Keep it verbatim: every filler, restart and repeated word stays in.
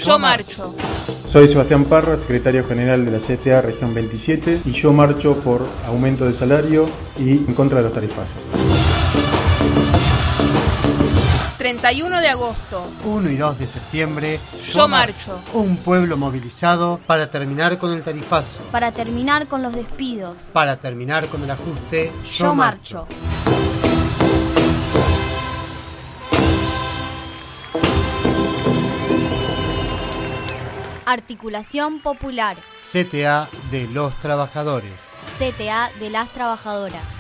Yo marcho. Soy Sebastián Parra, secretario general de la C T A Región veintisiete, y yo marcho por aumento de salario y en contra de los tarifazos. treinta y uno de agosto. uno y dos de septiembre. Yo marcho. Un pueblo movilizado para terminar con el tarifazo. Para terminar con los despidos. Para terminar con el ajuste. Yo, Yo marcho. Articulación Popular. C T A de los Trabajadores. C T A de las Trabajadoras.